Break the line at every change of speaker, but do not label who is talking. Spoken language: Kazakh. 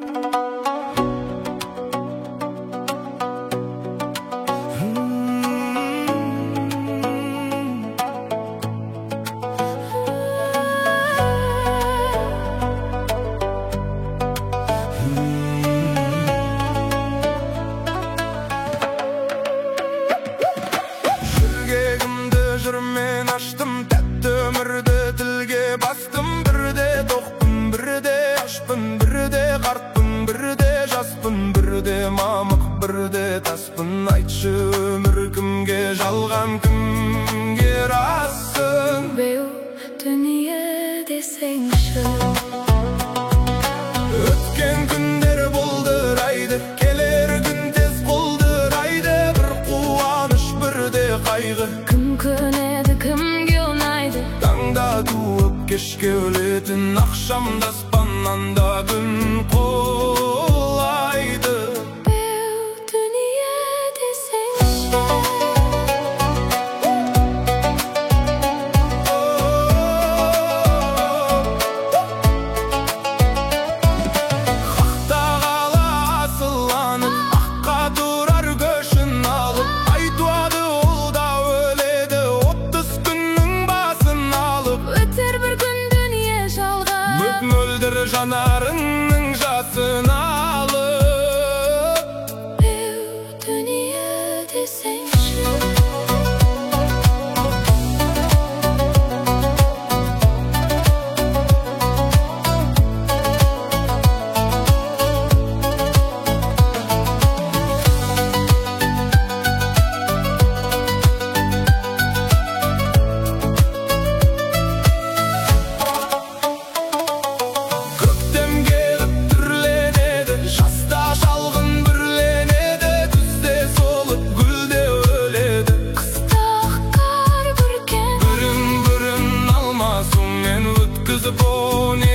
Жүрмен аштым, тәтті өмірді тілге бастым. Бірде тоқпын, бірде ашпын, бірде қартпын, бірде жаспын, бірде мамық, бірде таспын. Айтшы, өмір кімге жалған, кімге расын?
Беу дүние десеңші.
Өткен күндер болдырайды, келер күн тез қолдырайды. Бір қуаныш, бірде қайғы.
Кім көнеді, кімге ұнайды?
Таңда туып кешке өлетін, ақшамда аспаннан да күн қолайды.
Беу дүние десеңші.
Ақта қала асыланып, аққа тұрар көшін алып. Айтуады ол да өледі, 30 күннің басын алып.
Өтер бір күн дүние жалған,
Мөп-мөлдір жанарыңның жасын алып.
беу дүние десеңші.
Көктем келіп түрленеді, жаста шалғын бүрленеді. Күзде солып, гүлде өледі.
Қыста қар бүркен,
Бүрін алмасумен өткізіп